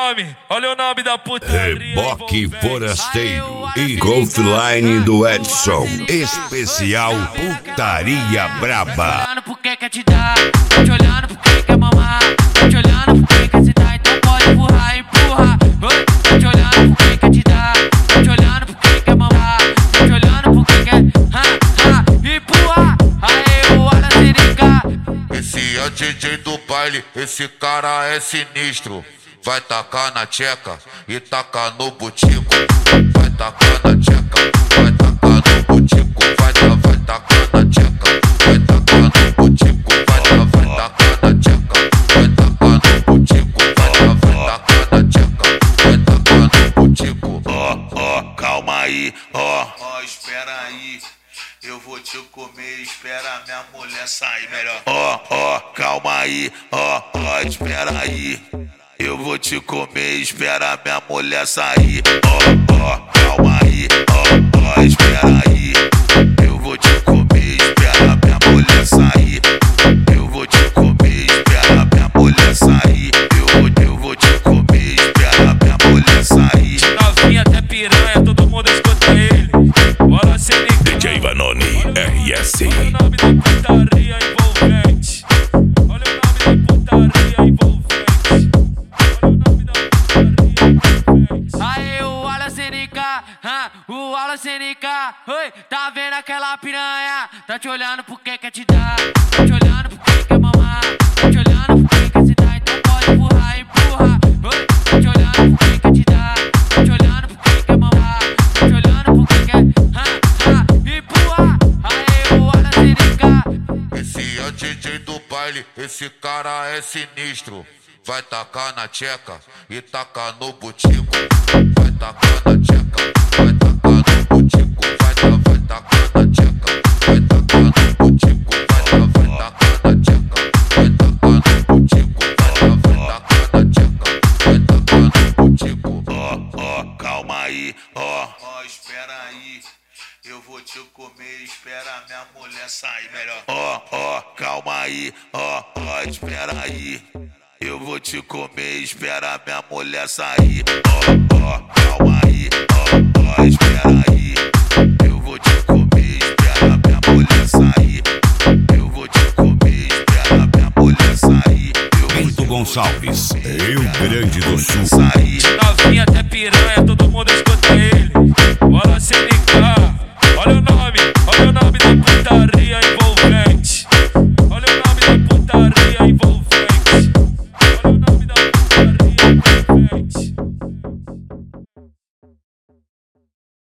olha o nome da putaria. Reboque Forasteiro e Golfline do Edson. Especial Putaria Braba. Olhando porque quer te dar, tô te olhando porque quer mamar, tô te olhando porque quer se dar, então pode empurrar, empurra. Tô te olhando porque quer te dar, tô te olhando porque quer mamar, tô te olhando porque quer empurra. Aê, o Ala Sirica. Esse é o DJ do baile, esse cara é sinistro. Vai tacar na tcheca e tacar no butico. Vai tacar na tcheca, vai tacar no butico. Vai tacar na tcheca, vai tacar no butico. Vai tacar na tcheca, vai tacar no butico. Vai tacar na tcheca, vai tacar no butico. Calma aí, espera aí. Eu vou te comer, espera minha mulher sair melhor. Calma aí, espera aí. Eu vou te comer, espera minha mulher sair. Calma aí, espera aí. Eu vou te comer, espera minha mulher sair. Eu vou te comer, espera minha mulher sair. Eu vou te comer, espera minha mulher sair. Novinha até piranha, todo mundo escuta ele. Bora ser DJ Vanoni, RS. Olha o nome da putaria envolvente. Olha o nome da putaria envolvente. Aê, o Ala Sirica, o Ala Sirica. Oi, tá vendo aquela piranha? Tá te olhando porque quer te dar, tá te olhando porque quer mamar, tá te olhando porque quer se dar, então pode empurrar, empurra. Oi, tá te olhando porque quer te dar, tá te olhando porque quer mamar, tá te olhando porque quer empurra. Aê, o Ala Sirica. Esse é o DJ do baile, esse cara é sinistro. Vai tacar na tcheca e tacar no butico. Vai tacar na tcheca, vai tacar no butico. Vai tacar na tcheca, vai tacar no butico. Vai tacar na tcheca, vai tacar no butico. Vai tacar na tcheca, vai tacar no butico. Calma aí, espera aí. Eu vou te comer, espera minha mulher sair melhor. Calma aí, espera aí. Eu vou te comer, espera minha mulher sair. Calma aí, espera aí. Eu vou te comer, espera minha mulher sair. Eu vou te comer, espera minha mulher sair. Bento Gonçalves, Rio Grande do Sul. Novinha até piranha, todo mundo escuta ele. Bora ser